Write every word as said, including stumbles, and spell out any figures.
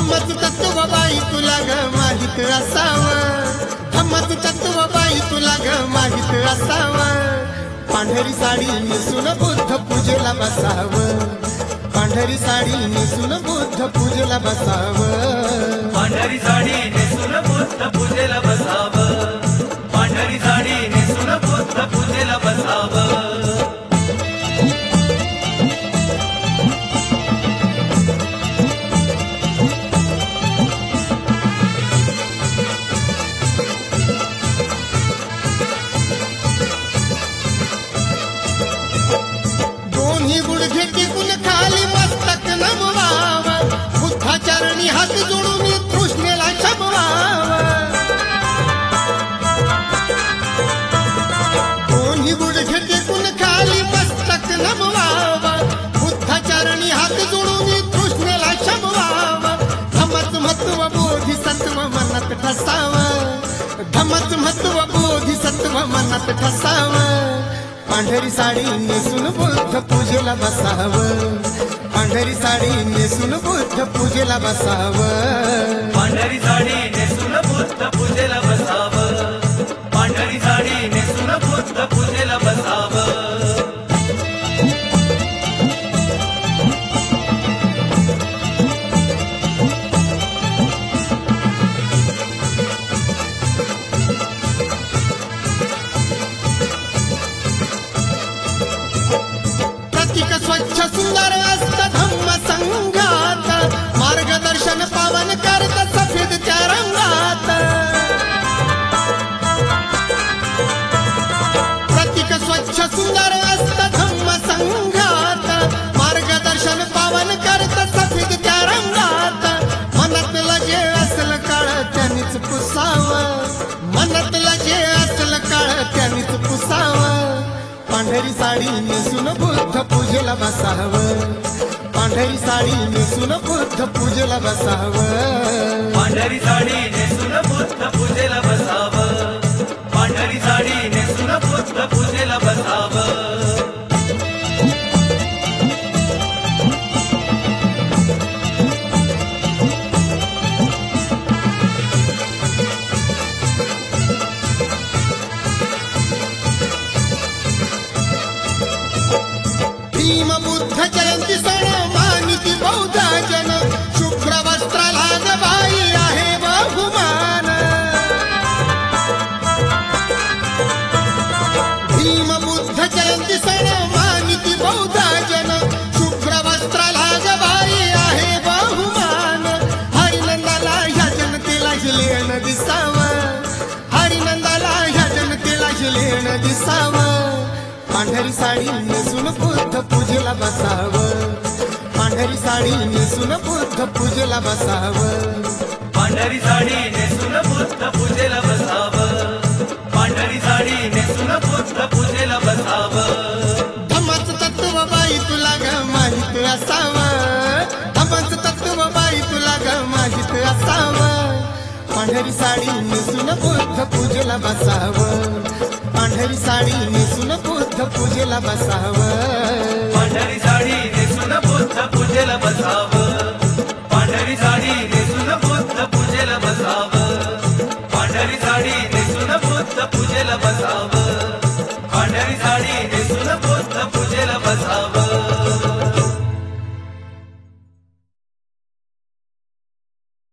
धम्मच तत्व बाई तुला ग माहित असावं, धम्मच तत्व बाई तुला ग माहित असावं. पांढरी साडी नेसून बुद्ध पूजेला बसावं, पांढरी साडी नेसून बुद्ध पूजेला बसावं. पांढरी साडी नेसून बुद्ध पूजेला बसावं, पांढरी साडी नेसून बुद्ध पूजेला बसावं. दोन्ही गुडघे टिकून खाली मस्तक नमवावं, बुद्धाचरणी हात जोडून कृष्णेला शमवावं. दोन्ही गुडघे टिकून खाली मस्तक नमवावं, बुद्धाचरणी हात जोडून कृष्णेला शमवावं. धम्मच महत्व बोधिसत्व मनात ठसावं, धम्मच महत्व बोधिसत्व मनात ठसावं. पांढरी साडी नेसून बुद्ध पूजेला बसावं, पांढरी साडी नेसून बुद्ध पूजेला बसावं. पांढरी साडी नेसून बुद्ध पूजेला बसावं, पांढरी साडी नेसून बुद्ध पूजेला बसावं. स्वच्छ सुंदर असत धम्म संघात, मार्गदर्शन पावन करत सफेदच्या रंगात. प्रतीक स्वच्छ सुंदर असत धम्म संघात, मार्गदर्शन पावन करत सफेदच्या रंगात. मनातलं जे असल काळ त्यांनीच पुसावं, मनातलं जे असल काळ त्यांनीच पुसावं. पांढरी साडी नेसून बुद्ध पूजेला बसावं, पांढरी साडी नेसून बुद्ध पूजेला बसावं. पांढरी साडी नेसून बुद्ध पूजेला बसावं, पांढरी साडी नेसून बुद्ध पूजेला बसावं. भीम बुद्ध जयंती सण मानिती बौद्ध जन, शुभ्र वस्त्राला ग बाई आहे बहुमान. भीम बुद्ध जयंती सण मानिती बौद्ध जन, शुभ्र वस्त्राला ग बाई आहे बहुमान. हरिनंदाला ह्या जनतेला झिलेण दिसावं, हरिनंदाला ह्या जनतेला झिलेण दिसावं. पांढरी साडी नेसून बुद्ध पूजेला बसावं, पांढरी साडी नेसून बुद्ध पूजेला बसावं. पांढरी साडी नेसून बुद्ध पूजेला बसावं, पांढरी साडी नेसून बुद्ध पूजेला बसावं. धम्मच तत्व बाई तुला ग माहित असावं, धम्मच तत्व बाई तुला ग माहित असावं. पांढरी साडी नेसून बुद्ध पूजेला बसावं, पांढरी साडी नेसून बुद्ध पूजेला बसावं. पांढरी साडी नेसून बुद्ध पूजेला बसावं, पांढरी साडी नेसून बुद्ध पूजेला बसावं, पांढरी साडी नेसून बुद्ध पूजेला बसावं.